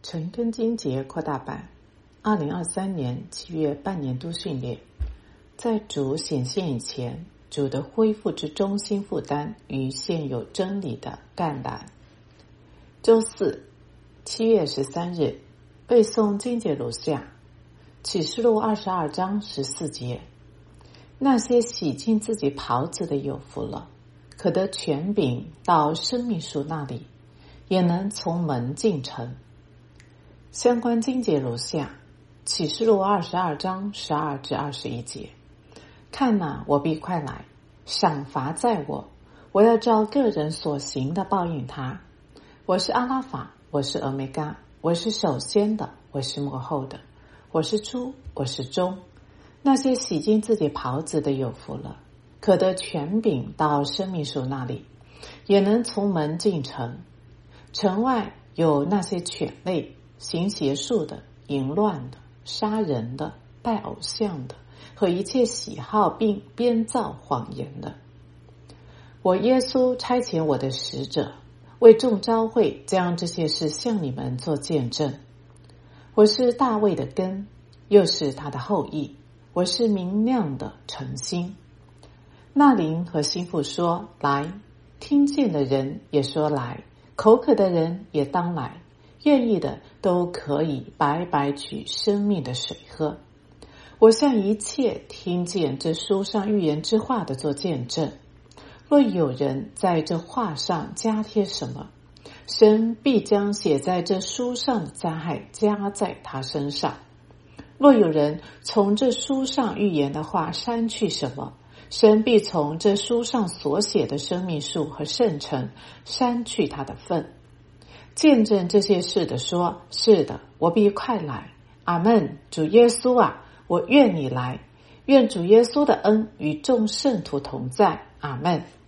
陈根金节扩大版2023年7月半年度训练。在主显现以前，主的恢复之中心负担与现有真理的橄榄。周四7月13日背诵经节如下：启示录22章14节，那些洗净自己袍子的有福了，可得权柄到生命树那里，也能从门进城。相关经节如下：启示录22章12至21节，看哪，我必快来，赏罚在我，我要照个人所行的报应他。我是阿拉法，我是俄梅嘎，我是首先的，我是末后的，我是初，我是终。那些洗净自己袍子的有福了，可得权柄到生命树那里，也能从门进城。城外有那些犬类，行邪术的，淫乱的，杀人的，拜偶像的，和一切喜好并编造谎言的。我耶稣差遣我的使者，为众召会将这些事向你们做见证。我是大卫的根，又是他的后裔，我是明亮的晨星。那灵和心腹说来，听见的人也说来，口渴的人也当来，愿意的都可以白白取生命的水喝。我向一切听见这书上预言之话的做见证，若有人在这话上加添什么，神必将写在这书上的灾害加在他身上。若有人从这书上预言的话删去什么，神必从这书上所写的生命树和圣城删去他的份。见证这些事的说，是的，我必快来。阿们。主耶稣啊，我愿你来。愿主耶稣的恩与众圣徒同在。阿们。